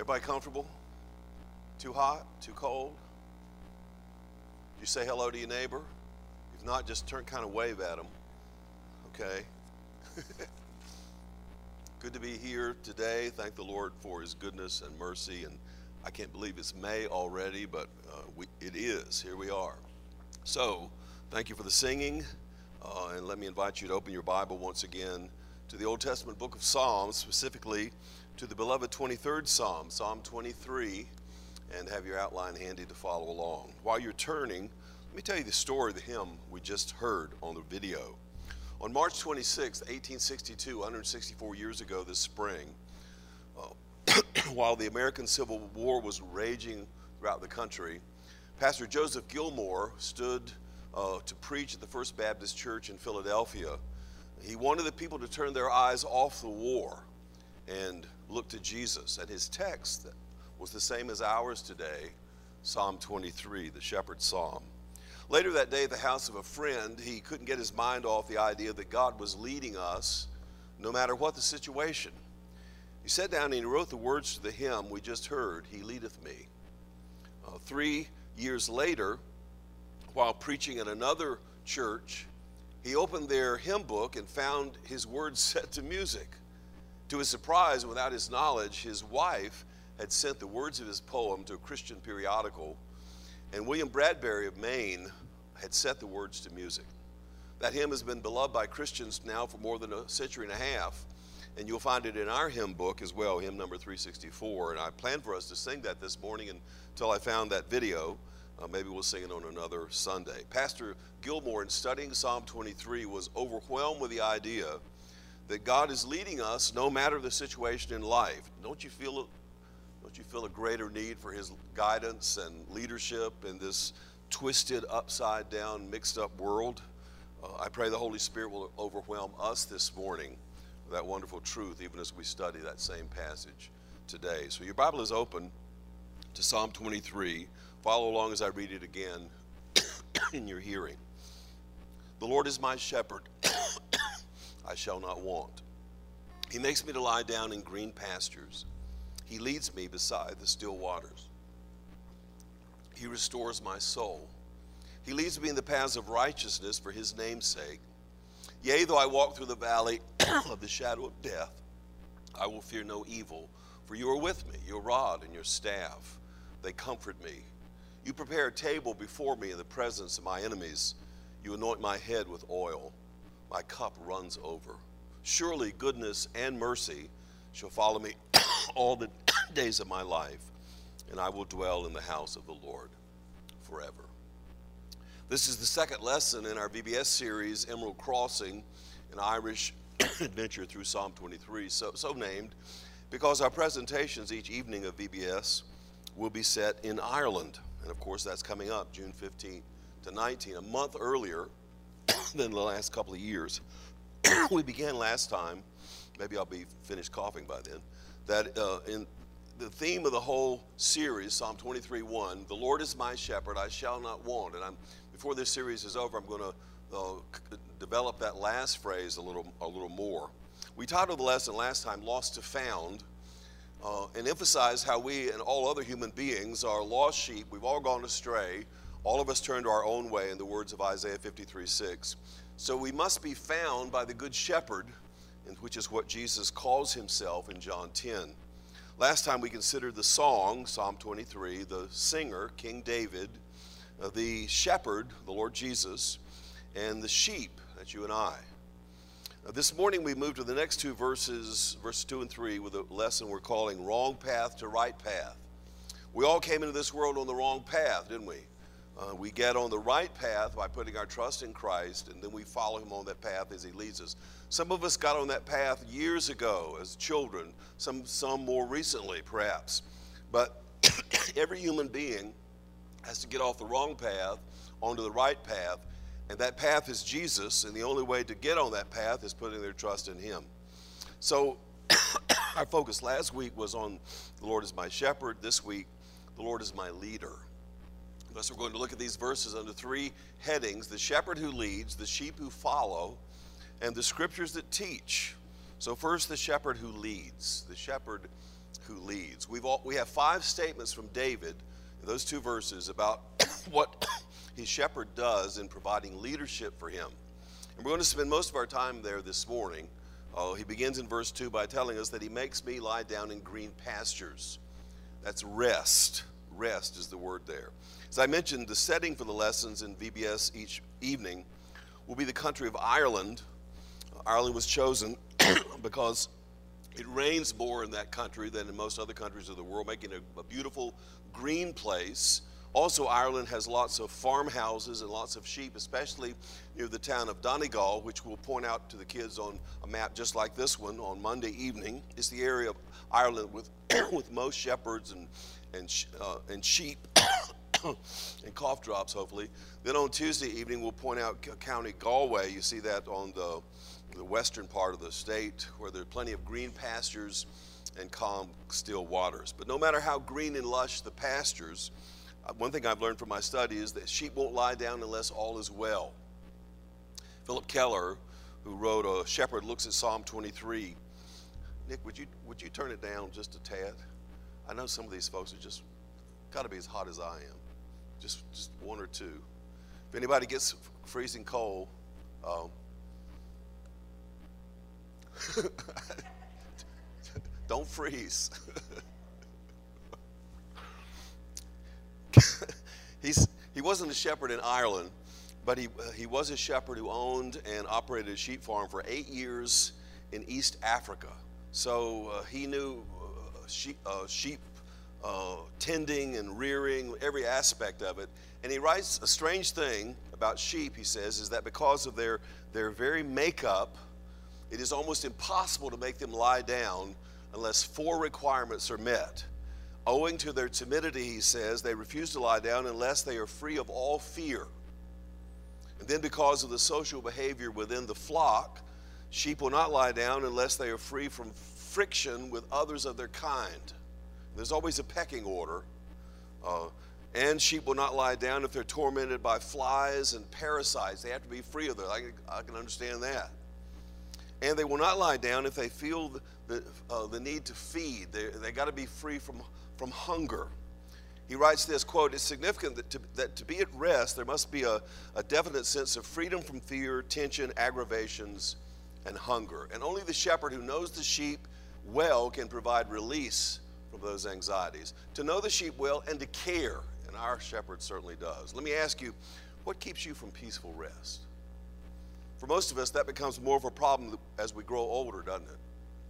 Everybody comfortable? Too hot? Too cold? You say hello to your neighbor? If not, just kind of wave at them. Okay. Good to be here today. Thank the Lord for his goodness and mercy. And I can't believe it's May already, but it is. Here we are. So, thank you for the singing. And let me invite you to open your Bible once again to the Old Testament book of Psalms, specifically to the beloved 23rd Psalm, Psalm 23, and have your outline handy to follow along. While you're turning, let me tell you the story of the hymn we just heard on the video. On March 26, 1862, 164 years ago this spring, while the American Civil War was raging throughout the country, Pastor Joseph Gilmore stood to preach at the First Baptist Church in Philadelphia. He wanted the people to turn their eyes off the war and look to Jesus. And his text was the same as ours today, Psalm 23, the Shepherd's Psalm. Later that day at the house of a friend, he couldn't get his mind off the idea that God was leading us no matter what the situation. He sat down and he wrote the words to the hymn we just heard, He Leadeth Me. 3 years later, while preaching at another church, he opened their hymn book and found his words set to music. To his surprise, without his knowledge, his wife had sent the words of his poem to a Christian periodical, and William Bradbury of Maine had set the words to music. That hymn has been beloved by Christians now for more than a century and a half, and you'll find it in our hymn book as well, hymn number 364. And I planned for us to sing that this morning until I found that video. Maybe we'll sing it on another Sunday. Pastor Gilmore, in studying Psalm 23, was overwhelmed with the idea that God is leading us no matter the situation in life. Don't you feel a greater need for his guidance and leadership in this twisted, upside down, mixed up world? I pray the Holy Spirit will overwhelm us this morning with that wonderful truth, even as we study that same passage today. So your Bible is open to Psalm 23. Follow along as I read it again in your hearing. The Lord is my shepherd. I shall not want. He makes me to lie down in green pastures. He leads me beside the still waters. He restores my soul. He leads me in the paths of righteousness for his name's sake. Yea, though I walk through the valley of the shadow of death, I will fear no evil, for you are with me. Your rod and your staff, they comfort me. You prepare a table before me in the presence of my enemies. You anoint my head with oil. My cup runs over. Surely goodness and mercy shall follow me all the days of my life, and I will dwell in the house of the Lord forever. This is the second lesson in our VBS series, Emerald Crossing, an Irish adventure through Psalm 23, so named because our presentations each evening of VBS will be set in Ireland. And of course, that's coming up June 15th to 19th, a month earlier than the last couple of years. We began last time, maybe I'll be finished coughing by then, that in the theme of the whole series, Psalm 23:1, the Lord is my shepherd, I shall not want. And before this series is over, I'm going to develop that last phrase a little more. We titled the lesson last time, Lost to Found, and emphasize how we and all other human beings are lost sheep. We've all gone astray. All of us turn to our own way, in the words of Isaiah 53:6. So we must be found by the Good Shepherd, which is what Jesus calls himself in John 10. Last time we considered the song, Psalm 23, the singer, King David, the shepherd, the Lord Jesus, and the sheep, that's you and I. This morning we move to the next two verses, verses 2 and 3, with a lesson we're calling Wrong Path to Right Path. We all came into this world on the wrong path, didn't we? We get on the right path by putting our trust in Christ, and then we follow him on that path as he leads us. Some of us got on that path years ago as children, some more recently perhaps. But every human being has to get off the wrong path onto the right path, and that path is Jesus, and the only way to get on that path is putting their trust in him. So our focus last week was on the Lord is my shepherd. This week, the Lord is my leader. Thus, we're going to look at these verses under three headings: the shepherd who leads, the sheep who follow, and the scriptures that teach. So first, the shepherd who leads. The shepherd who leads. We have 5 statements from David in those 2 verses about what his shepherd does in providing leadership for him. And we're going to spend most of our time there this morning. He begins in verse 2 by telling us that he makes me lie down in green pastures. That's rest. Rest is the word there. As I mentioned, the setting for the lessons in VBS each evening will be the country of Ireland. Ireland was chosen because it rains more in that country than in most other countries of the world, making a beautiful green place. Also, Ireland has lots of farmhouses and lots of sheep, especially near the town of Donegal, which we'll point out to the kids on a map just like this one on Monday evening. It's the area of Ireland with with most shepherds and sheep and cough drops, hopefully. Then on Tuesday evening, we'll point out County Galway. You see that on the western part of the state, where there are plenty of green pastures and calm, still waters. But no matter how green and lush the pastures, one thing I've learned from my study is that sheep won't lie down unless all is well. Philip Keller, who wrote A Shepherd Looks at Psalm 23. Nick, would you turn it down just a tad? I know some of these folks are just got to be as hot as I am. Just 1 or 2. If anybody gets freezing cold, don't freeze. He wasn't a shepherd in Ireland, but he was a shepherd who owned and operated a sheep farm for 8 years in East Africa. So he knew sheep tending and rearing, every aspect of it. And he writes a strange thing about sheep, he says, is that because of their very makeup, it is almost impossible to make them lie down unless 4 requirements are met. Owing to their timidity, he says, they refuse to lie down unless they are free of all fear. And then because of the social behavior within the flock, sheep will not lie down unless they are free from friction with others of their kind. There's always a pecking order. And sheep will not lie down if they're tormented by flies and parasites. They have to be free of those. I can understand that. And they will not lie down if they feel the need to feed. They got to be free from hunger. He writes this, quote, "It's significant that to be at rest, there must be a definite sense of freedom from fear, tension, aggravations, and hunger. And only the shepherd who knows the sheep well can provide release from those anxieties. To know the sheep well and to care, and our shepherd certainly does. Let me ask you, what keeps you from peaceful rest? For most of us, that becomes more of a problem as we grow older, doesn't it?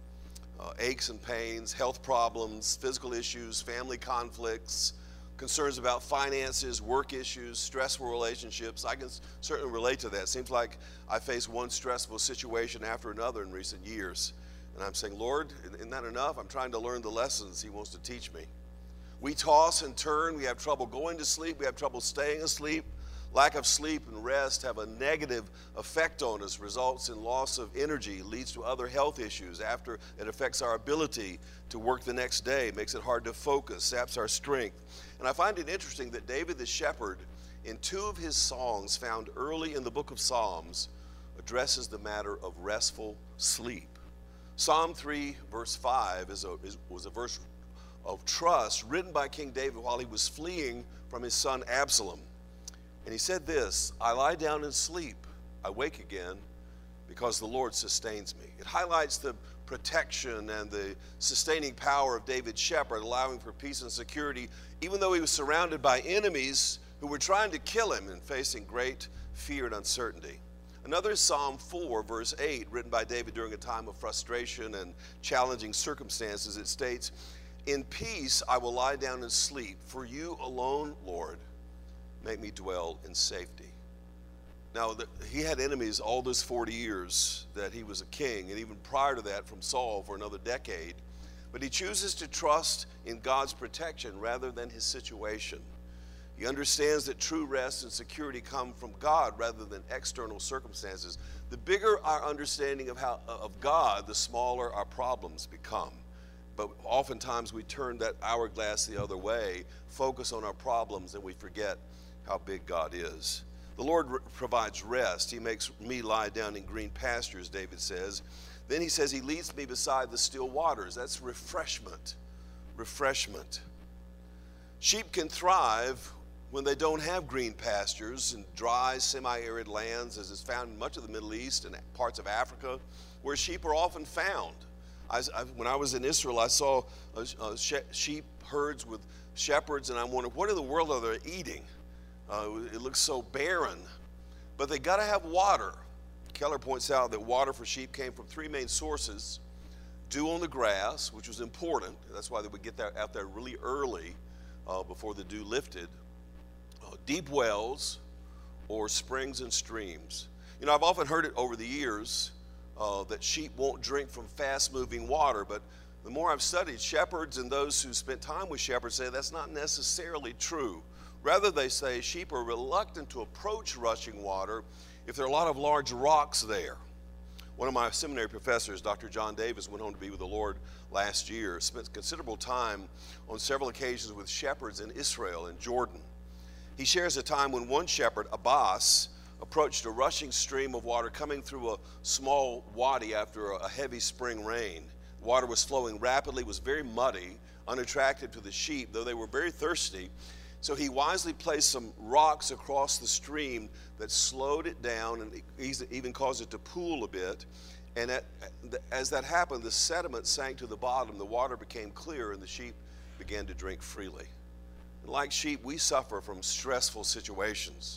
Aches and pains, health problems, physical issues, family conflicts, concerns about finances, work issues, stressful relationships. I can certainly relate to that. Seems like I face one stressful situation after another in recent years. And I'm saying, Lord, isn't that enough? I'm trying to learn the lessons He wants to teach me. We toss and turn. We have trouble going to sleep. We have trouble staying asleep. Lack of sleep and rest have a negative effect on us, results in loss of energy, leads to other health issues. After it affects our ability to work the next day, makes it hard to focus, saps our strength. And I find it interesting that David the shepherd, in 2 of his songs found early in the book of Psalms, addresses the matter of restful sleep. Psalm 3, verse 5 was a verse of trust written by King David while he was fleeing from his son Absalom. And he said this, "I lie down and sleep, I wake again, because the Lord sustains me." It highlights the protection and the sustaining power of David's shepherd, allowing for peace and security, even though he was surrounded by enemies who were trying to kill him and facing great fear and uncertainty. Another is Psalm 4, verse 8, written by David during a time of frustration and challenging circumstances. It states, "In peace I will lie down and sleep, for you alone, Lord, make me dwell in safety." Now, he had enemies all those 40 years that he was a king, and even prior to that from Saul for another decade. But he chooses to trust in God's protection rather than his situation. He understands that true rest and security come from God rather than external circumstances. The bigger our understanding of God, the smaller our problems become. But oftentimes we turn that hourglass the other way, focus on our problems, and we forget how big God is. The Lord provides rest. He makes me lie down in green pastures, David says. Then he says he leads me beside the still waters. That's refreshment. refreshment. Sheep can thrive when they don't have green pastures and dry, semi-arid lands, as is found in much of the Middle East and parts of Africa, where sheep are often found. When I was in Israel, I saw sheep herds with shepherds, and I wondered, what in the world are they eating? It looks so barren. But they got to have water. Keller points out that water for sheep came from three main sources: dew on the grass, which was important. That's why they would get out there really early before the dew lifted. Deep wells or springs and streams. You know, I've often heard it over the years that sheep won't drink from fast-moving water, but the more I've studied, shepherds and those who spent time with shepherds say that's not necessarily true. Rather, they say sheep are reluctant to approach rushing water if there are a lot of large rocks there. One of my seminary professors, Dr. John Davis, went home to be with the Lord last year, spent considerable time on several occasions with shepherds in Israel and Jordan. He shares a time when one shepherd, Abbas, approached a rushing stream of water coming through a small wadi after a heavy spring rain. Water was flowing rapidly, was very muddy, unattractive to the sheep, though they were very thirsty. So he wisely placed some rocks across the stream that slowed it down and even caused it to pool a bit. And as that happened, the sediment sank to the bottom, the water became clear, and the sheep began to drink freely. And like sheep, we suffer from stressful situations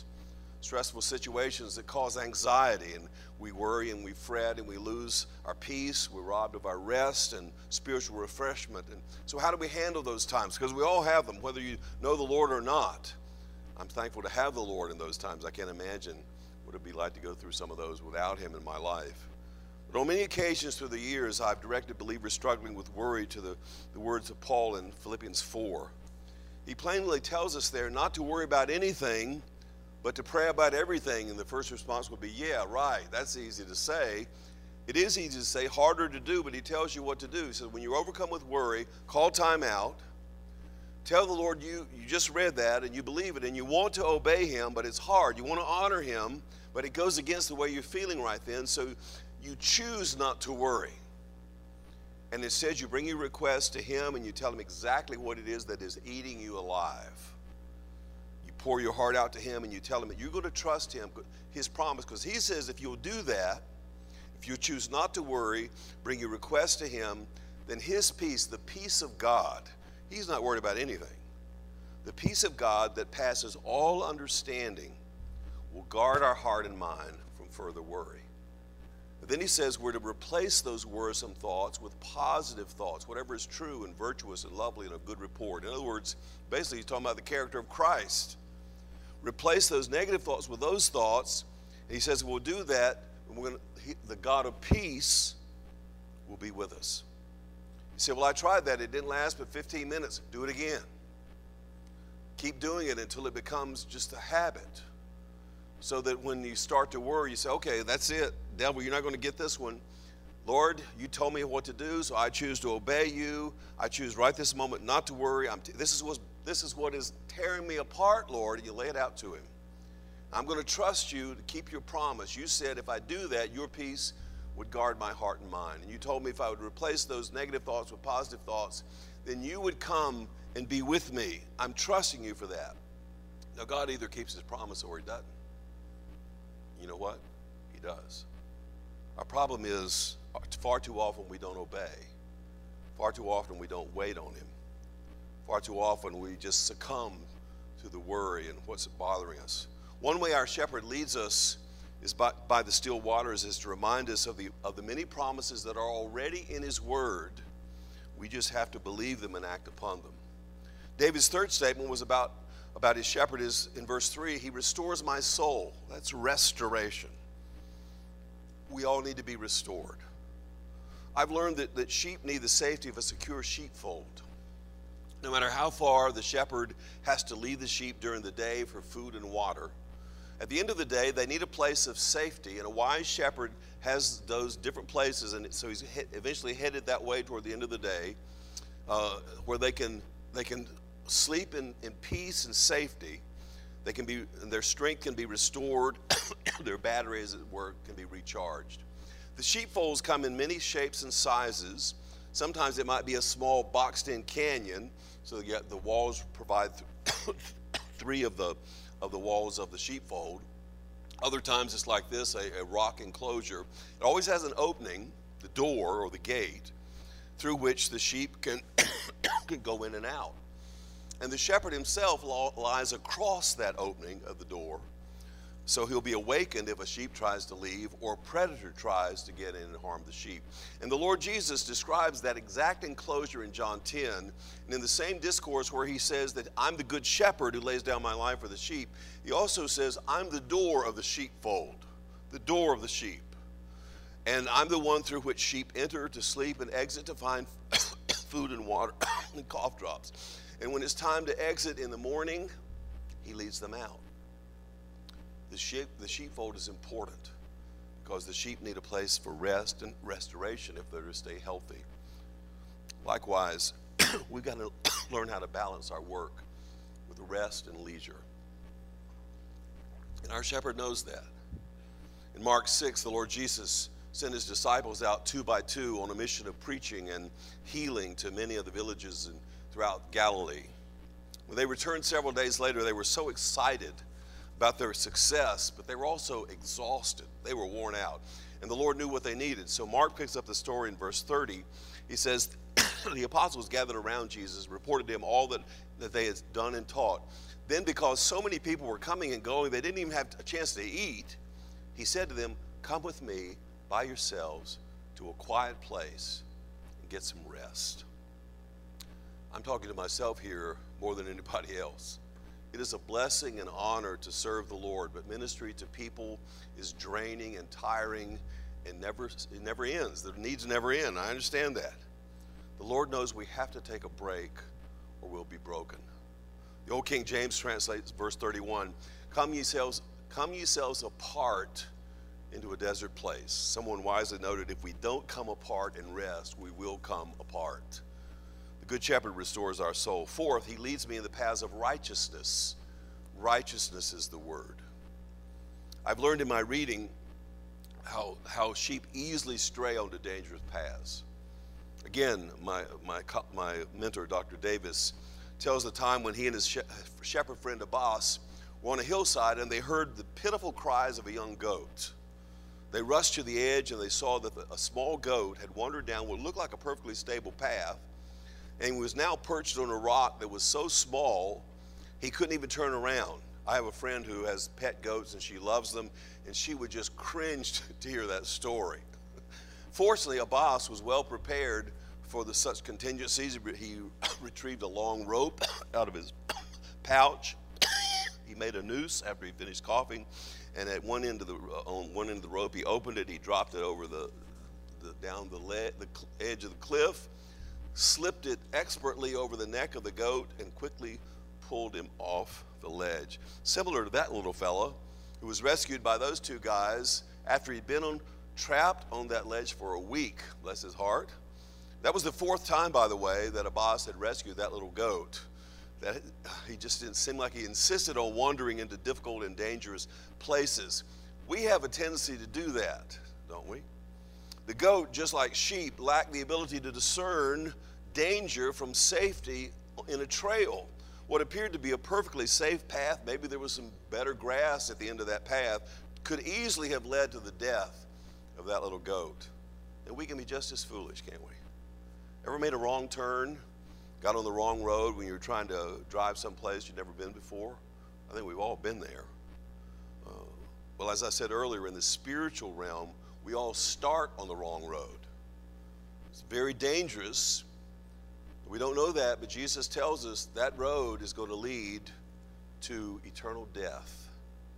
that cause anxiety, and we worry and we fret and we lose our peace, we're robbed of our rest and spiritual refreshment. And so how do we handle those times? Because we all have them, whether you know the Lord or not. I'm thankful to have the Lord in those times. I can't imagine what it would be like to go through some of those without him in my life. But on many occasions through the years, I've directed believers struggling with worry to the words of Paul in Philippians 4. He plainly tells us there not to worry about anything, but to pray about everything. And the first response would be, yeah, right, that's easy to say. It is easy to say, harder to do, but he tells you what to do. He says, when you're overcome with worry, call time out. Tell the Lord you just read that and you believe it and you want to obey him, but it's hard. You want to honor him, but it goes against the way you're feeling right then. So you choose not to worry. And it says you bring your request to him and you tell him exactly what it is that is eating you alive. You pour your heart out to him and you tell him that you're going to trust him, his promise, because he says if you'll do that, if you choose not to worry, bring your request to him, then his peace, the peace of God, he's not worried about anything. The peace of God that passes all understanding will guard our heart and mind from further worry. But then he says we're to replace those worrisome thoughts with positive thoughts, whatever is true and virtuous and lovely and of good report. In other words, basically he's talking about the character of Christ. Replace those negative thoughts with those thoughts. And he says we'll do that, and the God of peace will be with us. You say, well, I tried that. It didn't last but 15 minutes. Do it again. Keep doing it until it becomes just a habit. So that when you start to worry, you say, okay, that's it. Devil, you're not going to get this one. Lord, you told me what to do, so I choose to obey you. I choose right this moment not to worry. This is what is tearing me apart, Lord. You lay it out to him. I'm going to trust you to keep your promise. You said if I do that, your peace would guard my heart and mind. And you told me if I would replace those negative thoughts with positive thoughts, then you would come and be with me. I'm trusting you for that. Now, God either keeps his promise or he doesn't. You know what? He does. Our problem is far too often we don't obey. Far too often we don't wait on him. Far too often we just succumb to the worry and what's bothering us. One way our shepherd leads us is by the still waters, is to remind us of the many promises that are already in his word. We just have to believe them and act upon them. David's third statement was about his shepherd is in verse 3, he restores my soul. That's restoration. We all need to be restored. I've learned that sheep need the safety of a secure sheepfold. No matter how far the shepherd has to lead the sheep during the day for food and water, at the end of the day, they need a place of safety, and a wise shepherd has those different places, and so he's eventually headed that way toward the end of the day, where they can sleep in peace and safety. Their strength can be restored, their battery, as it were, can be recharged. The sheepfolds come in many shapes and sizes. Sometimes it might be a small boxed-in canyon, so the walls provide three of the walls of the sheepfold. Other times it's like this, a rock enclosure. It always has an opening, the door or the gate, through which the sheep can go in and out. And the shepherd himself lies across that opening of the door, so he'll be awakened if a sheep tries to leave or a predator tries to get in and harm the sheep. And the Lord Jesus describes that exact enclosure in John 10, and in the same discourse where he says that I'm the good shepherd who lays down my life for the sheep, he also says I'm the door of the sheepfold, the door of the sheep. And I'm the one through which sheep enter to sleep and exit to find food and water and cough drops. And when it's time to exit in the morning, he leads them out. The sheepfold is important because the sheep need a place for rest and restoration if they're to stay healthy. Likewise, we've got to learn how to balance our work with rest and leisure. And our shepherd knows that. In Mark 6, the Lord Jesus sent his disciples out 2 by 2 on a mission of preaching and healing to many of the villages throughout Galilee. When they returned several days later, they were so excited about their success, but they were also exhausted. They were worn out, and the Lord knew what they needed. So Mark picks up the story in verse 30. He says, the apostles gathered around Jesus, reported to him all that they had done and taught. Then, because so many people were coming and going, they didn't even have a chance to eat, he said to them, come with me by yourselves to a quiet place and get some rest. I'm talking to myself here more than anybody else. It is a blessing and honor to serve the Lord, but ministry to people is draining and tiring and it never ends. The needs never end. I understand that. The Lord knows we have to take a break or we'll be broken. The old King James translates verse 31, come ye selves apart into a desert place. Someone wisely noted, if we don't come apart and rest, we will come apart. The Good Shepherd restores our soul. Fourth, he leads me in the paths of righteousness. Righteousness is the word. I've learned in my reading how sheep easily stray onto dangerous paths. Again, my mentor, Dr. Davis, tells the time when he and his shepherd friend Abbas were on a hillside and they heard the pitiful cries of a young goat. They rushed to the edge and they saw that a small goat had wandered down what looked like a perfectly stable path and was now perched on a rock that was so small he couldn't even turn around. I have a friend who has pet goats and she loves them, and she would just cringe to hear that story. Fortunately, Abbas was well prepared for such contingencies. He retrieved a long rope out of his pouch. He made a noose after he finished coughing, and at one end of the rope, he opened it. He dropped it over down the edge of the cliff, slipped it expertly over the neck of the goat, and quickly pulled him off the ledge. Similar to that little fella who was rescued by those two guys after he'd been trapped on that ledge for a week, bless his heart. That was the fourth time, by the way, that Abbas had rescued that little goat. That he just didn't seem like he insisted on wandering into difficult and dangerous places. We have a tendency to do that, don't we? The goat, just like sheep, lacked the ability to discern danger from safety in a trail. What appeared to be a perfectly safe path, maybe there was some better grass at the end of that path, could easily have led to the death of that little goat. And we can be just as foolish, can't we? Ever made a wrong turn, got on the wrong road when you were trying to drive someplace you'd never been before? I think we've all been there. Well, as I said earlier, in the spiritual realm, we all start on the wrong road. It's very dangerous. We don't know that, but Jesus tells us that road is going to lead to eternal death.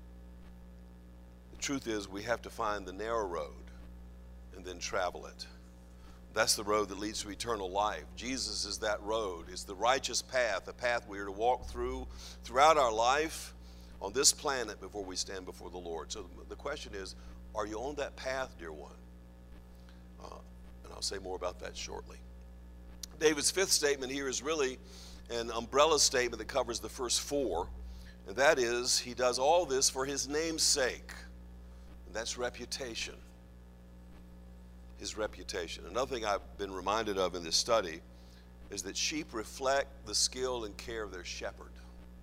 The truth is, we have to find the narrow road and then travel it. That's the road that leads to eternal life. Jesus is that road. It's the righteous path, the path we are to walk throughout our life on this planet before we stand before the Lord. So the question is, are you on that path, dear one? And I'll say more about that shortly. David's fifth statement here is really an umbrella statement that covers the first four, and that is, he does all this for his name's sake, and that's reputation. his reputation. Another thing I've been reminded of in this study is that sheep reflect the skill and care of their shepherd.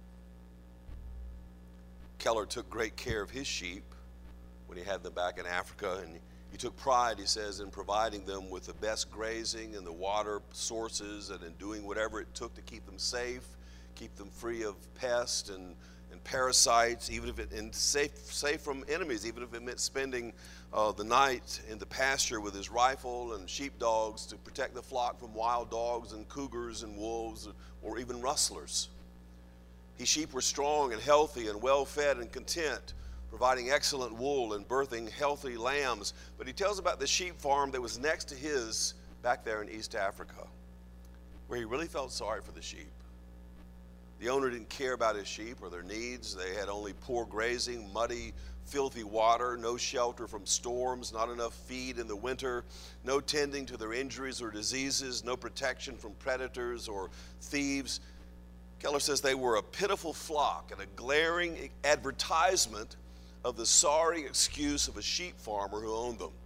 Keller took great care of his sheep when he had them back in Africa, and he took pride, he says, in providing them with the best grazing and the water sources, and in doing whatever it took to keep them safe, keep them free of pests and parasites, even if and safe from enemies, even if it meant spending the night in the pasture with his rifle and sheepdogs to protect the flock from wild dogs and cougars and wolves or even rustlers. His sheep were strong and healthy and well-fed and content, providing excellent wool and birthing healthy lambs. But he tells about the sheep farm that was next to his back there in East Africa, where he really felt sorry for the sheep. The owner didn't care about his sheep or their needs. They had only poor grazing, muddy, filthy water, no shelter from storms, not enough feed in the winter, no tending to their injuries or diseases, no protection from predators or thieves. Keller says they were a pitiful flock and a glaring advertisement of the sorry excuse of a sheep farmer who owned them.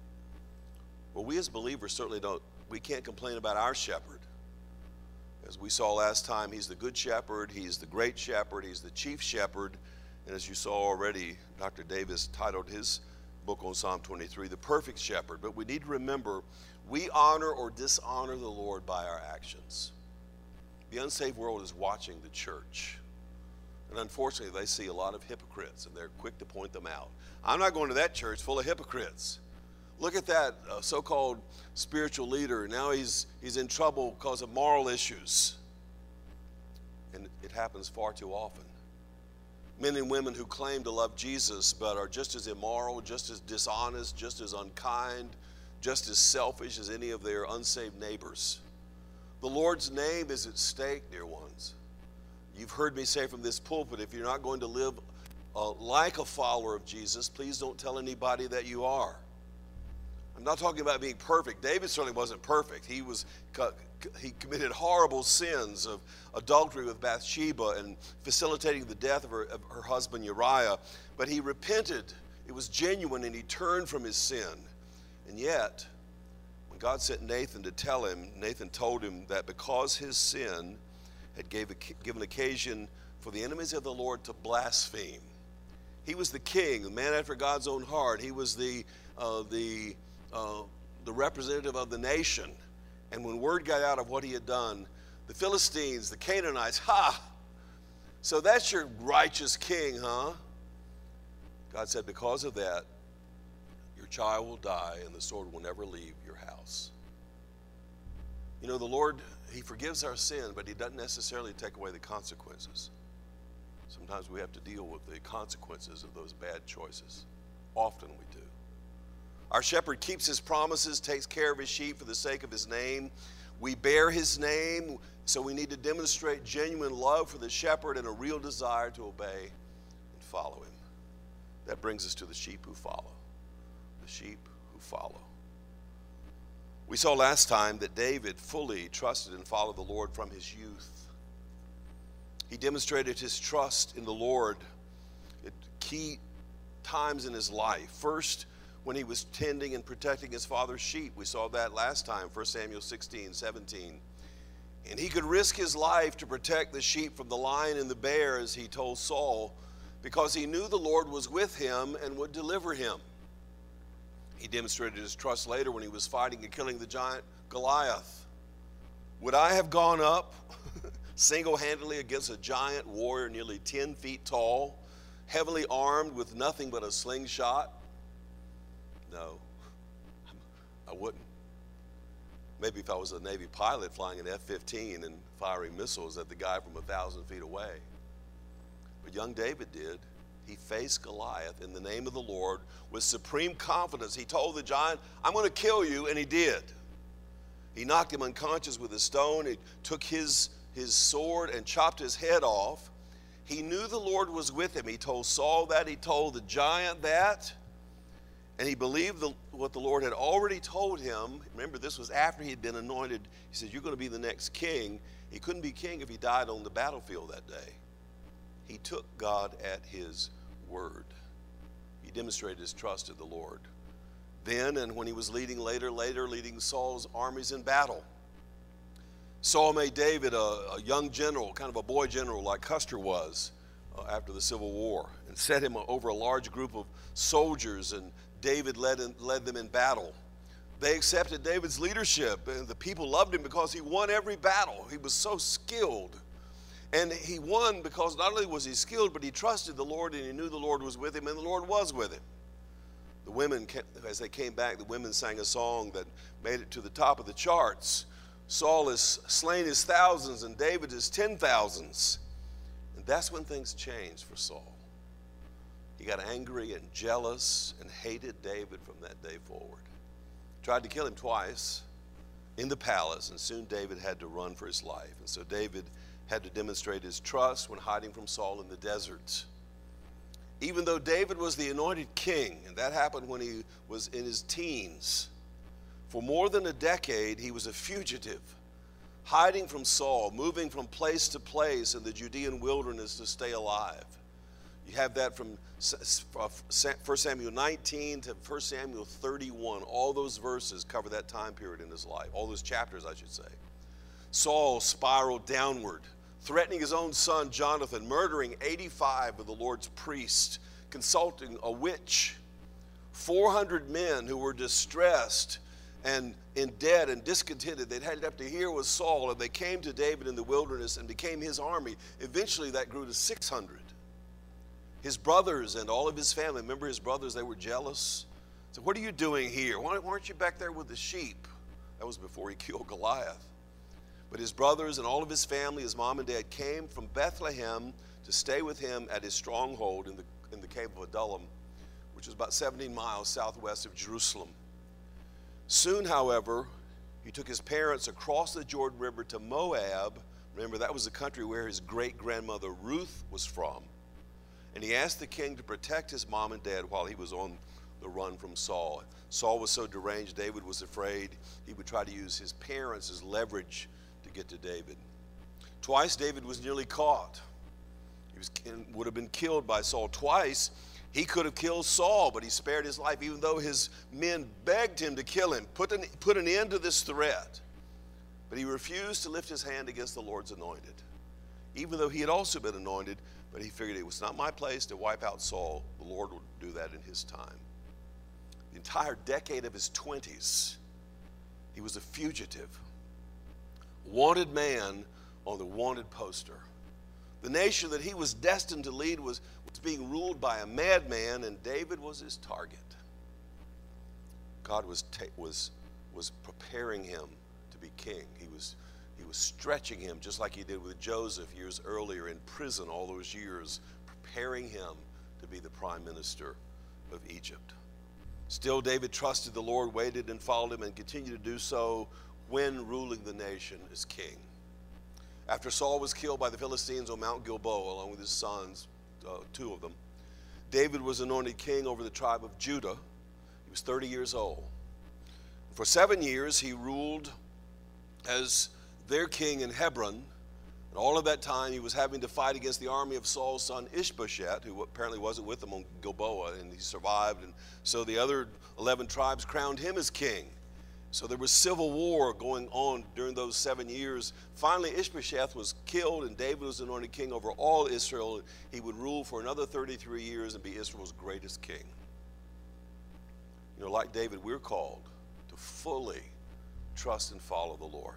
Well, we as believers certainly we can't complain about our shepherd. As we saw last time, he's the good shepherd, he's the great shepherd, he's the chief shepherd. And as you saw already, Dr. Davis titled his book on Psalm 23, The Perfect Shepherd. But we need to remember, we honor or dishonor the Lord by our actions. The unsaved world is watching the church. And unfortunately, they see a lot of hypocrites, and they're quick to point them out. I'm not going to that church full of hypocrites. Look at that so-called spiritual leader. Now he's in trouble because of moral issues. And it happens far too often. Men and women who claim to love Jesus but are just as immoral, just as dishonest, just as unkind, just as selfish as any of their unsaved neighbors. The Lord's name is at stake, dear ones. You've heard me say from this pulpit, if you're not going to live like a follower of Jesus, please don't tell anybody that you are. I'm not talking about being perfect. David certainly wasn't perfect. He committed horrible sins of adultery with Bathsheba and facilitating the death of her husband Uriah. But he repented. It was genuine, and he turned from his sin. And yet, when God sent Nathan to tell him, Nathan told him that because his sin had given occasion for the enemies of the Lord to blaspheme. He was the king, the man after God's own heart. He was the representative of the nation. And when word got out of what he had done, the Philistines, the Canaanites, so that's your righteous king, huh? God said, because of that, your child will die and the sword will never leave your house. You know, the Lord, he forgives our sin, but he doesn't necessarily take away the consequences. Sometimes we have to deal with the consequences of those bad choices. Often we do. Our shepherd keeps his promises, takes care of his sheep for the sake of his name. We bear his name, so we need to demonstrate genuine love for the shepherd and a real desire to obey and follow him. That brings us to the sheep who follow. The sheep who follow. We saw last time that David fully trusted and followed the Lord from his youth. He demonstrated his trust in the Lord at key times in his life. First, when he was tending and protecting his father's sheep. We saw that last time, 1 Samuel 16:17. And he could risk his life to protect the sheep from the lion and the bear, as he told Saul, because he knew the Lord was with him and would deliver him. He demonstrated his trust later when he was fighting and killing the giant Goliath. Would I have gone up single-handedly against a giant warrior nearly 10 feet tall, heavily armed with nothing but a slingshot? No, I wouldn't. Maybe if I was a Navy pilot flying an F-15 and firing missiles at the guy from 1,000 feet away. But young David did. He faced Goliath in the name of the Lord with supreme confidence. He told the giant, I'm going to kill you, and he did. He knocked him unconscious with a stone. He took his sword and chopped his head off. He knew the Lord was with him. He told Saul that. He told the giant that. And he believed what the Lord had already told him. Remember, this was after he had been anointed. He said, you're going to be the next king. He couldn't be king if he died on the battlefield that day. He took God at his word. He demonstrated his trust in the Lord. then and when he was leading later leading Saul's armies in battle. Saul made David a young general, kind of a boy general like Custer was after the Civil War, and set him over a large group of soldiers, and David led them in battle. They accepted David's leadership, and the people loved him because he won every battle. He was so skilled. And he won because not only was he skilled, but he trusted the Lord, and he knew the Lord was with him, and the Lord was with him. The women, as they came back, the women sang a song that made it to the top of the charts. Saul has slain his thousands, and David his 10,000s. And that's when things changed for Saul. He got angry and jealous and hated David from that day forward. Tried to kill him twice in the palace, and soon David had to run for his life. And so David had to demonstrate his trust when hiding from Saul in the desert. Even though David was the anointed king, and that happened when he was in his teens, for more than a decade he was a fugitive, hiding from Saul, moving from place to place in the Judean wilderness to stay alive. You have that from 1 Samuel 19 to 1 Samuel 31. All those verses cover that time period in his life. All those chapters, I should say. Saul spiraled downward, threatening his own son Jonathan, murdering 85 of the Lord's priests, consulting a witch. 400 men who were distressed and in debt and discontented, they'd had up to here with Saul, and they came to David in the wilderness and became his army. Eventually that grew to 600. His brothers and all of his family, remember his brothers, they were jealous. So what are you doing here? Why aren't you back there with the sheep? That was before he killed Goliath. But his brothers and all of his family, his mom and dad, came from Bethlehem to stay with him at his stronghold in the cave of Adullam, which was about 17 miles southwest of Jerusalem. Soon, however, he took his parents across the Jordan River to Moab. Remember, that was the country where his great-grandmother Ruth was from. And he asked the king to protect his mom and dad while he was on the run from Saul. Saul was so deranged, David was afraid he would try to use his parents as leverage to get to David. Twice David was nearly caught. Would have been killed by Saul. Twice he could have killed Saul, but he spared his life, even though his men begged him to kill him, put an end to this threat. But he refused to lift his hand against the Lord's anointed, even though he had also been anointed. But he figured it was not my place to wipe out Saul. The Lord would do that in his time. The entire decade of his 20s, he was a fugitive, wanted man on the wanted poster. The nation that he was destined to lead was being ruled by a madman, and David was his target. God was preparing him to be king. He was stretching him just like he did with Joseph years earlier in prison all those years, preparing him to be the prime minister of Egypt. Still, David trusted the Lord, waited and followed him, and continued to do so when ruling the nation as king. After Saul was killed by the Philistines on Mount Gilboa, along with his sons, 2 of them, David was anointed king over the tribe of Judah. He was 30 years old. For 7 years, he ruled as their king in Hebron. And all of that time, he was having to fight against the army of Saul's son Ishbosheth, who apparently wasn't with him on Gilboa, and he survived. And so the other 11 tribes crowned him as king. So there was civil war going on during those 7 years. Finally, Ishbosheth was killed, and David was anointed king over all Israel. He would rule for another 33 years and be Israel's greatest king. You know, like David, we're called to fully trust and follow the Lord.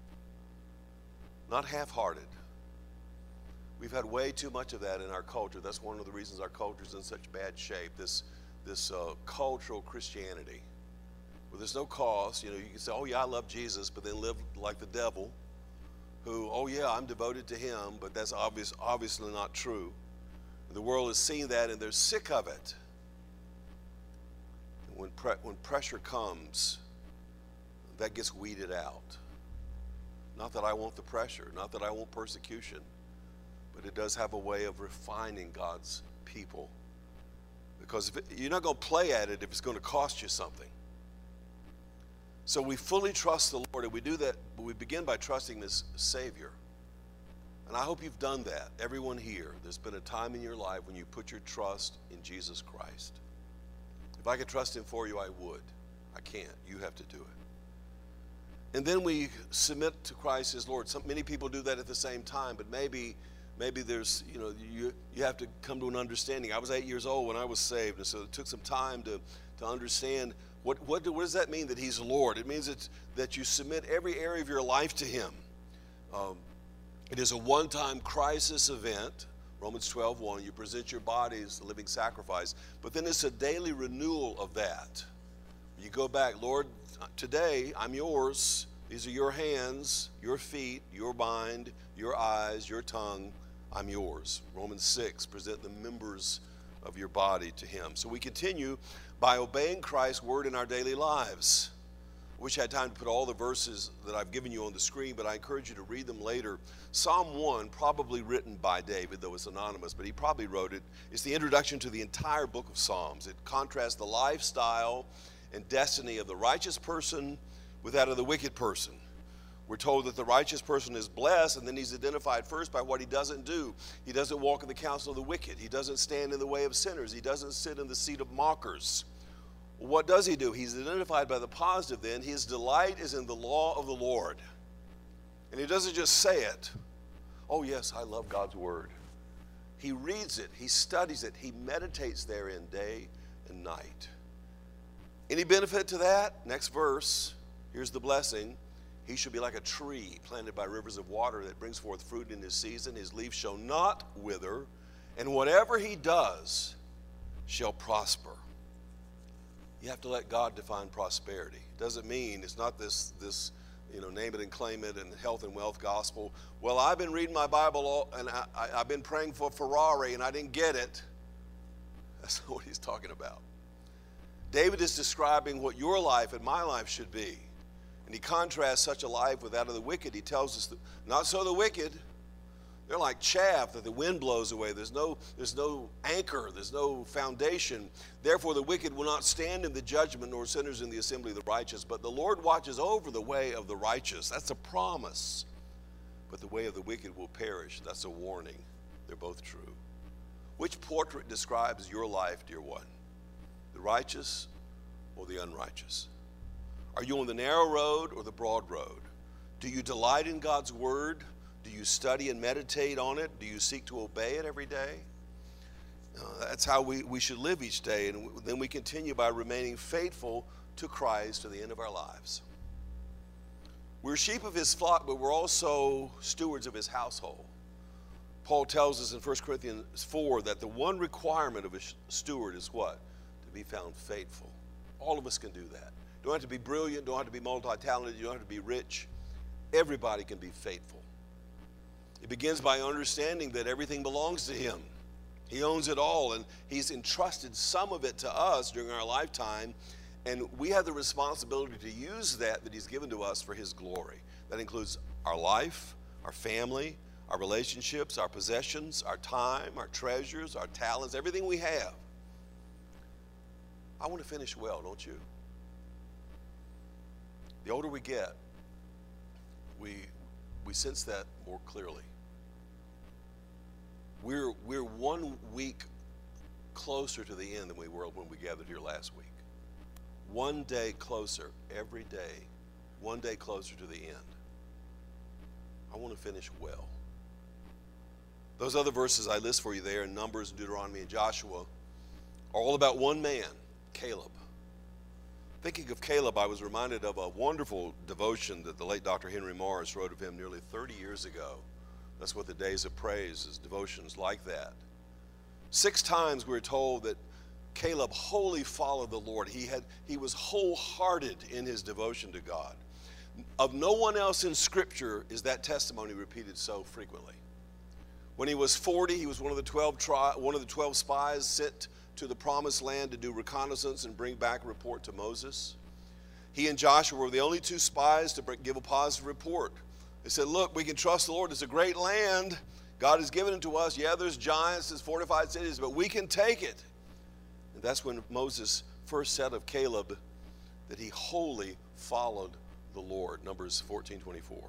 Not half-hearted. We've had way too much of that in our culture. That's one of the reasons our culture is in such bad shape, this cultural Christianity. Well, there's no cost. You know, you can say, oh, yeah, I love Jesus, but then live like the devil, who, oh, yeah, I'm devoted to him, but that's obviously not true. The world has seen that, and they're sick of it. And when pressure comes, that gets weeded out. Not that I want the pressure, not that I want persecution, but it does have a way of refining God's people. Because you're not going to play at it if it's going to cost you something. So we fully trust the Lord, and we do that, but we begin by trusting this Savior. And I hope you've done that. Everyone here, there's been a time in your life when you put your trust in Jesus Christ. If I could trust him for you, I would. I can't. You have to do it. And then we submit to Christ as Lord. Many people do that at the same time, but maybe there's, you have to come to an understanding. I was 8 years old when I was saved, and so it took some time to understand what does that mean that he's Lord? It means that you submit every area of your life to him. It is a one-time crisis event. Romans 12:1, you present your body as a living sacrifice, but then it's a daily renewal of that. You go back, Lord, today I'm yours. These are your hands, your feet, your mind, your eyes, your tongue. I'm yours. Romans 6, present the members of your body to him. So we continue by obeying Christ's word in our daily lives. I wish I had time to put all the verses that I've given you on the screen, but I encourage you to read them later. Psalm 1, probably written by David, though it's anonymous, but he probably wrote it. It's the introduction to the entire book of Psalms. It contrasts the lifestyle and destiny of the righteous person with that of the wicked person. We're told that the righteous person is blessed, and then he's identified first by what he doesn't do. He doesn't walk in the counsel of the wicked. He doesn't stand in the way of sinners. He doesn't sit in the seat of mockers. What does he do? He's identified by the positive then. His delight is in the law of the Lord. And he doesn't just say it. Oh, yes, I love God's word. He reads it. He studies it. He meditates therein day and night. Any benefit to that? Next verse. Here's the blessing. He shall be like a tree planted by rivers of water that brings forth fruit in his season. His leaf shall not wither, and whatever he does shall prosper. You have to let God define prosperity. It doesn't mean, it's not this name it and claim it and health and wealth gospel. Well, I've been reading my Bible and I've been praying for Ferrari and I didn't get it. That's not what he's talking about. David is describing what your life and my life should be. And he contrasts such a life with that of the wicked. He tells us that not so the wicked. They're like chaff that the wind blows away. There's no anchor. There's no foundation. Therefore, the wicked will not stand in the judgment, nor sinners in the assembly of the righteous. But the Lord watches over the way of the righteous. That's a promise. But the way of the wicked will perish. That's a warning. They're both true. Which portrait describes your life, dear one? The righteous or the unrighteous? Are you on the narrow road or the broad road? Do you delight in God's word? Do you study and meditate on it? Do you seek to obey it every day? That's how we should live each day. And then we continue by remaining faithful to Christ to the end of our lives. We're sheep of his flock, but we're also stewards of his household. Paul tells us in 1 Corinthians 4 that the one requirement of a steward is what? To be found faithful. All of us can do that. You don't have to be brilliant, don't have to be multi-talented, you don't have to be rich. Everybody can be faithful. It begins by understanding that everything belongs to him. He owns it all, and he's entrusted some of it to us during our lifetime, and we have the responsibility to use that he's given to us for his glory. That includes our life, our family, our relationships, our possessions, our time, our treasures, our talents, everything we have. I want to finish well, don't you? The older we get, we sense that more clearly. We're 1 week closer to the end than we were when we gathered here last week. 1 day closer every day, 1 day closer to the end. I want to finish well. Those other verses I list for you there in Numbers, Deuteronomy, and Joshua are all about one man, Caleb. Thinking of Caleb, I was reminded of a wonderful devotion that the late Dr. Henry Morris wrote of him nearly 30 years ago. That's what the Days of Praise is, devotions like that. 6 times we're told that Caleb wholly followed the Lord. He was wholehearted in his devotion to God. Of no one else in Scripture is that testimony repeated so frequently. When he was 40, he was one of the 12 spies sent to the promised land to do reconnaissance and bring back a report to Moses. He and Joshua were the only 2 spies to give a positive report. They said, look, we can trust the Lord. It's a great land. God has given it to us. Yeah, there's giants, there's fortified cities, but we can take it. And that's when Moses first said of Caleb that he wholly followed the Lord. Numbers 14:24.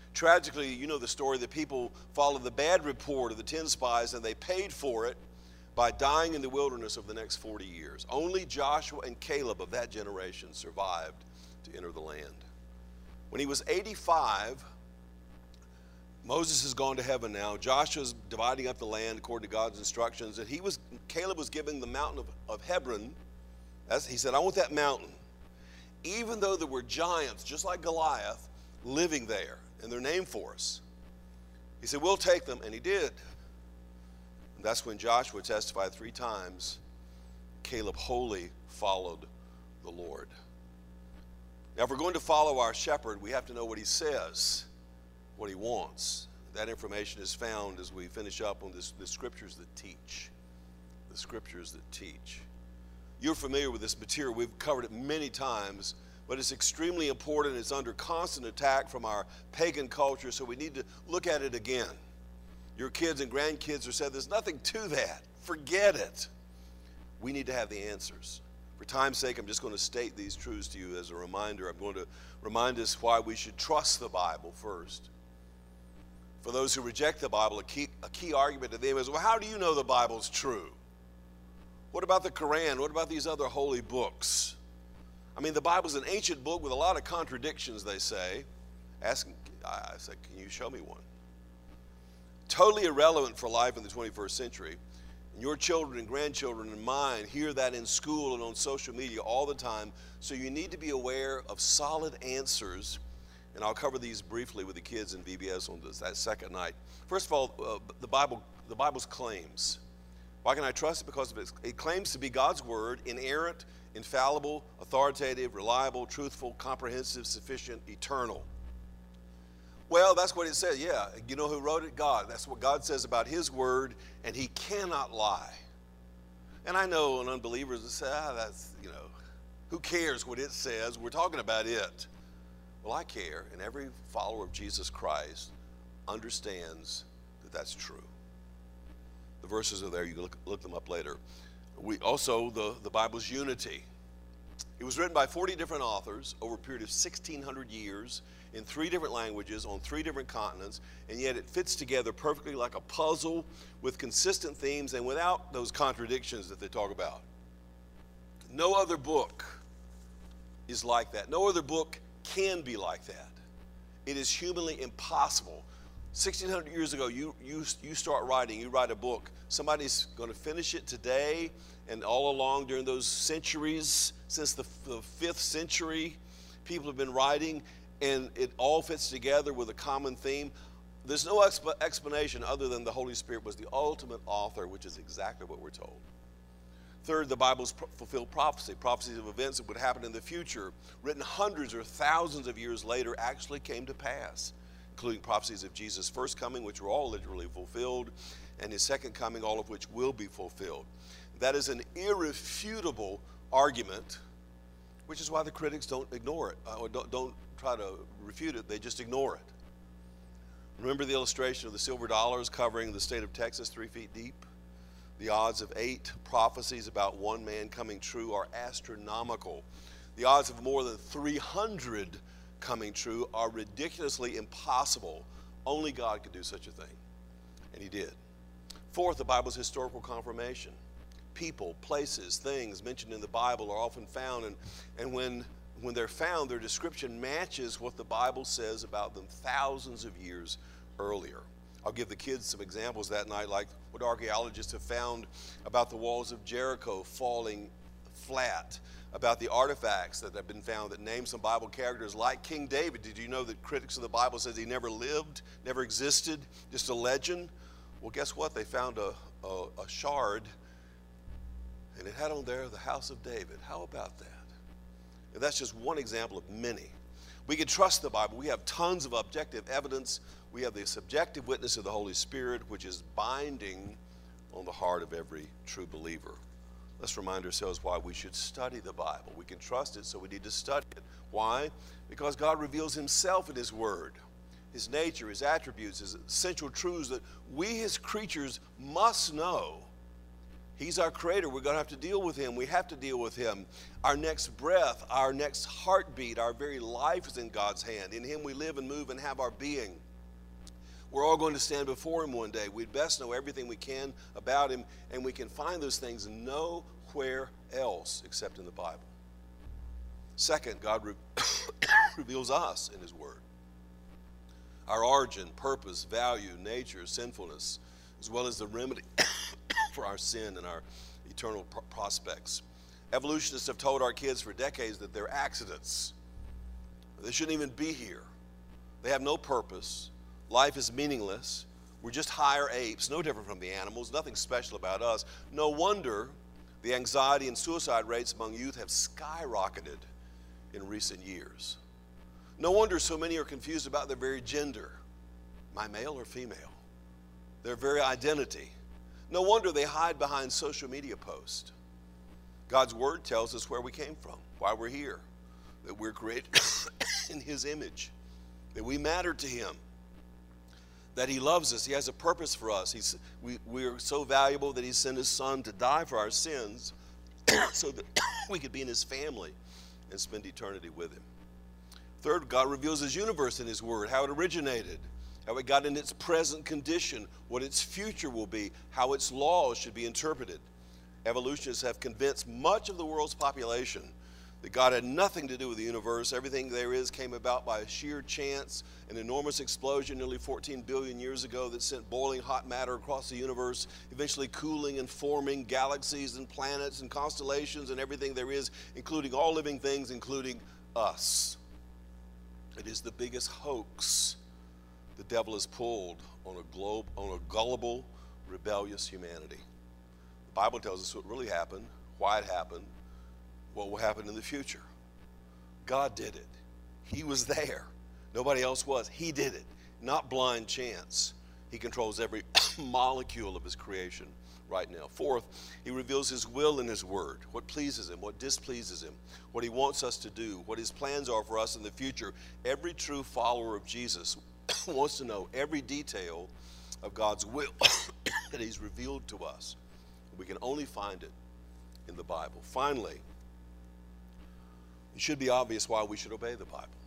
Tragically, you know the story that people followed the bad report of the 10 spies and they paid for it by dying in the wilderness over the next 40 years. Only Joshua and Caleb of that generation survived to enter the land. When he was 85, Moses has gone to heaven now. Joshua's dividing up the land according to God's instructions, and Caleb was giving the mountain of Hebron. He said, I want that mountain. Even though there were giants, just like Goliath, living there, and they're named for us. He said, we'll take them, and he did. And that's when Joshua testified 3 times, Caleb wholly followed the Lord. Now, if we're going to follow our shepherd, we have to know what he says, what he wants. That information is found as we finish up on the scriptures that teach. The scriptures that teach. You're familiar with this material. We've covered it many times, but it's extremely important. It's under constant attack from our pagan culture, so we need to look at it again. Your kids and grandkids are said, there's nothing to that. Forget it. We need to have the answers. For time's sake, I'm just going to state these truths to you as a reminder. I'm going to remind us why we should trust the Bible first. For those who reject the Bible, a key argument to them is, well, how do you know the Bible's true? What about the Quran? What about these other holy books? I mean, the Bible's an ancient book with a lot of contradictions, they say. I said, can you show me one? Totally irrelevant for life in the 21st century. And your children and grandchildren and mine hear that in school and on social media all the time. So you need to be aware of solid answers. And I'll cover these briefly with the kids in VBS on that second night. First of all, the Bible's claims. Why can I trust it? Because it claims to be God's word, inerrant, infallible, authoritative, reliable, truthful, comprehensive, sufficient, eternal. Well, that's what it says. Yeah, you know who wrote it? God. That's what God says about his word, and he cannot lie. And I know unbelievers will say, who cares what it says? We're talking about it. Well, I care, and every follower of Jesus Christ understands that that's true. The verses are there. You can look them up later. The Bible's unity. It was written by 40 different authors over a period of 1,600 years in 3 different languages on 3 different continents, and yet it fits together perfectly like a puzzle with consistent themes and without those contradictions that they talk about. No other book is like that. No other book can be like that. It is humanly impossible. 1,600 years ago, you start writing, you write a book. Somebody's going to finish it today, and all along during those centuries, since the 5th century, people have been writing, and it all fits together with a common theme. There's no explanation other than the Holy Spirit was the ultimate author, which is exactly what we're told. Third, the Bible's fulfilled prophecy. Prophecies of events that would happen in the future, written hundreds or thousands of years later, actually came to pass, including prophecies of Jesus' first coming, which were all literally fulfilled, and his second coming, all of which will be fulfilled. That is an irrefutable argument, which is why the critics don't ignore it, or don't try to refute it, they just ignore it. Remember the illustration of the silver dollars covering the state of Texas 3 feet deep? The odds of 8 prophecies about one man coming true are astronomical. The odds of more than 300 coming true are ridiculously impossible. Only God could do such a thing, and he did. Fourth, the Bible's historical confirmation. People, places, things mentioned in the Bible are often found, and when they're found, their description matches what the Bible says about them thousands of years earlier. I'll give the kids some examples that night, like what archaeologists have found about the walls of Jericho falling flat, about the artifacts that have been found that name some Bible characters like King David. Did you know that critics of the Bible says he never lived, never existed, just a legend? Well, guess what? They found a shard, and it had on there the house of David. How about that? And that's just one example of many. We can trust the Bible. We have tons of objective evidence. We have the subjective witness of the Holy Spirit, which is binding on the heart of every true believer. Let's remind ourselves why we should study the Bible. We can trust it, so we need to study it. Why? Because God reveals himself in his word, his nature, his attributes, his essential truths that we, his creatures, must know. He's our creator. We're going to have to deal with him. We have to deal with him. Our next breath, our next heartbeat, our very life is in God's hand. In him we live and move and have our being. We're all going to stand before him one day. We'd best know everything we can about him, and we can find those things nowhere else except in the Bible. Second, God reveals us in his word. Our origin, purpose, value, nature, sinfulness, as well as the remedy for our sin and our eternal prospects. Evolutionists have told our kids for decades that they're accidents. They shouldn't even be here. They have no purpose. Life is meaningless. We're just higher apes, no different from the animals, nothing special about us. No wonder the anxiety and suicide rates among youth have skyrocketed in recent years. No wonder so many are confused about their very gender. Am I male or female? Their very identity. No wonder they hide behind social media posts. God's word tells us where we came from, why we're here, that we're created in his image, that we matter to him, that he loves us, he has a purpose for us. We are so valuable that he sent his son to die for our sins so that we could be in his family and spend eternity with him. Third, God reveals his universe in his word, how it originated, how it got in its present condition, what its future will be, how its laws should be interpreted. Evolutionists have convinced much of the world's population that God had nothing to do with the universe. Everything there is came about by sheer chance, an enormous explosion nearly 14 billion years ago that sent boiling hot matter across the universe, eventually cooling and forming galaxies and planets and constellations and everything there is, including all living things, including us. It is the biggest hoax the devil has pulled on a gullible, rebellious humanity. The Bible tells us what really happened, why it happened, what will happen in the future. God did it. He was there. Nobody else was. He did it, not blind chance. He controls every molecule of his creation right now. Fourth, he reveals his will in his word, what pleases him, what displeases him, what he wants us to do, what his plans are for us in the future. Every true follower of Jesus wants to know every detail of God's will that he's revealed to us. We can only find it in the Bible. Finally, it should be obvious why we should obey the Bible.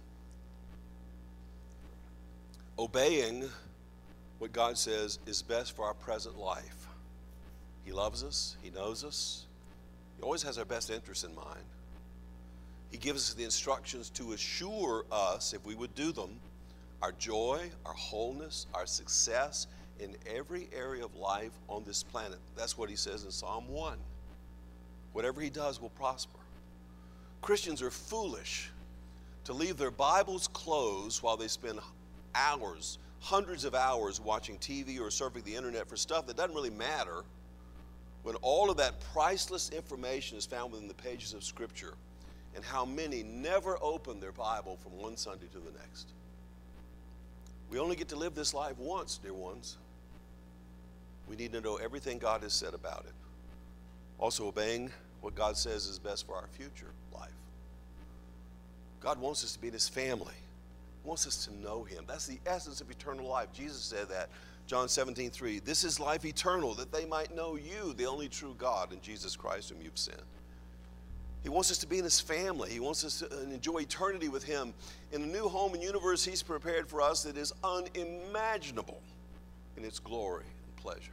Obeying what God says is best for our present life. He loves us. He knows us. He always has our best interests in mind. He gives us the instructions to assure us, if we would do them, our joy, our wholeness, our success in every area of life on this planet. That's what he says in Psalm 1. Whatever he does will prosper. Christians are foolish to leave their Bibles closed while they spend hours, hundreds of hours watching TV or surfing the internet for stuff that doesn't really matter, when all of that priceless information is found within the pages of Scripture. And how many never open their Bible from one Sunday to the next. We only get to live this life once, dear ones. We need to know everything God has said about it. Also, obeying what God says is best for our future life. God wants us to be in his family. He wants us to know him. That's the essence of eternal life. Jesus said that, John 17:3. This is life eternal, that they might know you, the only true God, and Jesus Christ whom you've sent. He wants us to be in his family. He wants us to enjoy eternity with him in a new home and universe he's prepared for us that is unimaginable in its glory and pleasure.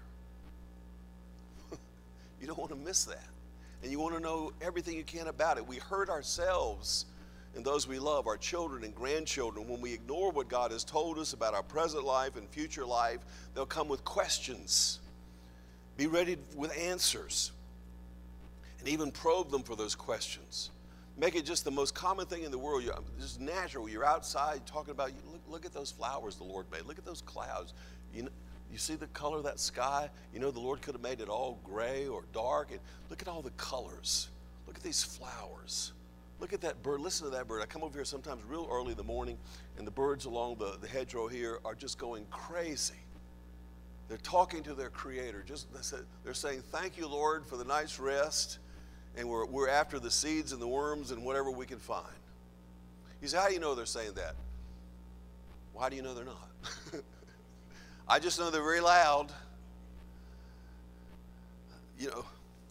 You don't want to miss that. And you want to know everything you can about it. We hurt ourselves and those we love, our children and grandchildren, when we ignore what God has told us about our present life and future life. They'll come with questions. Be ready with answers. And even probe them for those questions. Make it just the most common thing in the world. Just natural. You're outside talking about, look at those flowers the Lord made. Look at those clouds. You see the color of that sky? You know the Lord could have made it all gray or dark. And look at all the colors. Look at these flowers. Look at that bird. Listen to that bird. I come over here sometimes real early in the morning, and the birds along the hedgerow here are just going crazy. They're talking to their Creator. They're saying, thank you, Lord, for the night's rest. And we're after the seeds and the worms and whatever we can find. You say, how do you know they're saying that? Well, how do you know they're not? I just know they're very loud. You know,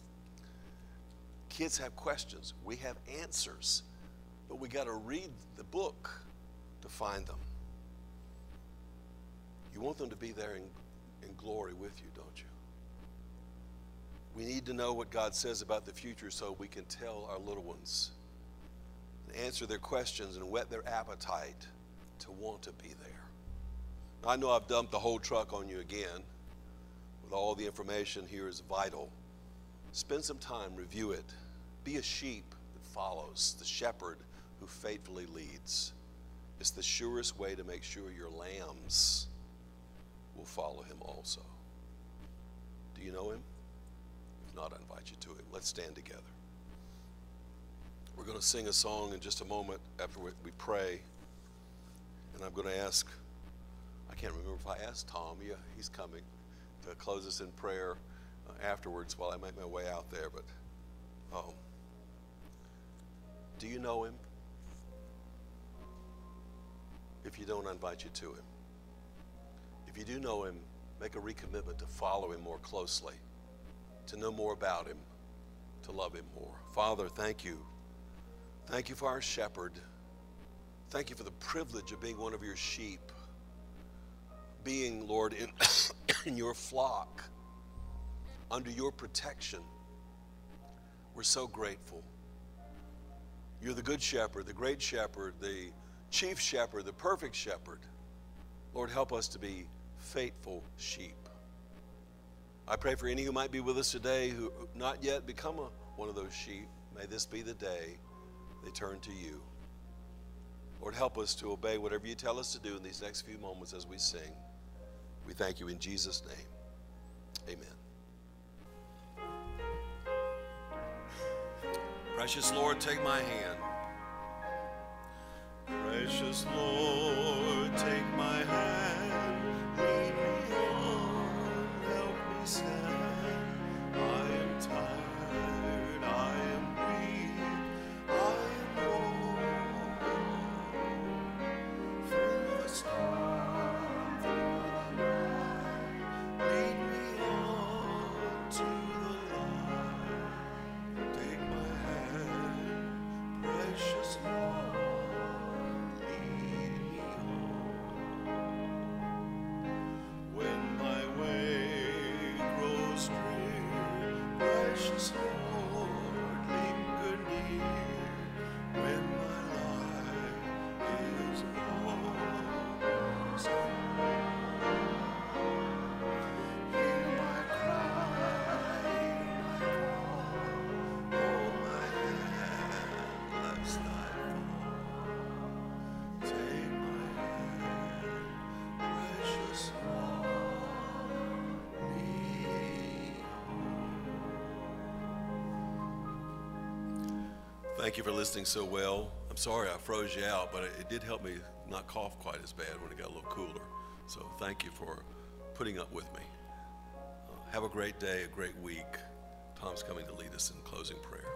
kids have questions. We have answers. But we got to read the book to find them. You want them to be there in glory with you, don't you? We need to know what God says about the future so we can tell our little ones and answer their questions and whet their appetite to want to be there. Now, I know I've dumped the whole truck on you again. With all the information here is vital. Spend some time, review it. Be a sheep that follows, the shepherd who faithfully leads. It's the surest way to make sure your lambs will follow him also. Do you know him? If not, I invite you to him. Let's stand together. We're going to sing a song in just a moment after we pray. And I'm going to ask, I can't remember if I asked Tom. Yeah, he's coming to close us in prayer afterwards while I make my way out there. But do you know him? If you don't, I invite you to him. If you do know him, make a recommitment to follow him more closely, to know more about him, to love him more. Father, thank you. Thank you for our shepherd. Thank you for the privilege of being one of your sheep, being, Lord, in your flock, under your protection. We're so grateful. You're the good shepherd, the great shepherd, the chief shepherd, the perfect shepherd. Lord, help us to be faithful sheep. I pray for any who might be with us today who not yet become one of those sheep. May this be the day they turn to you. Lord, help us to obey whatever you tell us to do in these next few moments as we sing. We thank you in Jesus' name. Amen. Precious Lord, take my hand. Precious Lord, take my hand. Lead me on, help me stand. I am tired, I am weak, I am old. Through the storm, through the night, lead me on to the light. Take my hand, precious Lord, lead me on. When my way grows drear, precious Lord, linger near. When my life is almost gone, hear my cry, hear my call. Hold my hand, lest I fall. Take my hand, precious Lord, lead me. Thank you for listening so well. I'm sorry I froze you out, but it did help me not cough quite as bad when it got a little cooler. So thank you for putting up with me. Have a great day, a great week. Tom's coming to lead us in closing prayer.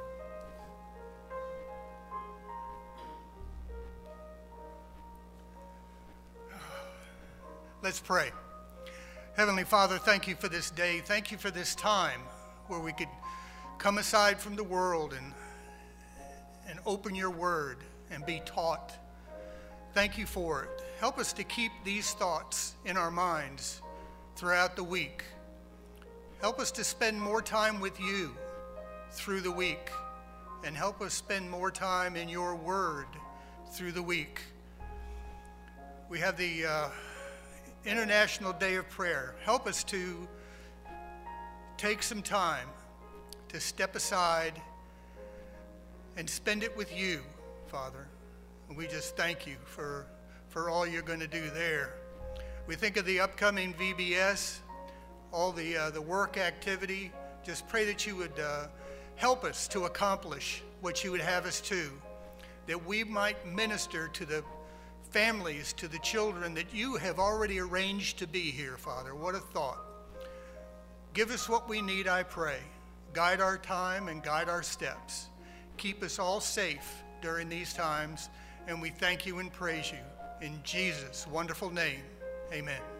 Let's pray. Heavenly Father, thank you for this day. Thank you for this time where we could come aside from the world and open your word and be taught. Thank you for it. Help us to keep these thoughts in our minds throughout the week. Help us to spend more time with you through the week, and help us spend more time in your word through the week. We have the International Day of Prayer. Help us to take some time to step aside and spend it with you, Father. And we just thank you for all you're going to do there. We think of the upcoming VBS, all the work activity. Just pray that you would help us to accomplish what you would have us to, that we might minister to the families, to the children that you have already arranged to be here, Father. What a thought. Give us what we need, I pray. Guide our time and guide our steps. Keep us all safe during these times, and we thank you and praise you. In Jesus' wonderful name, amen.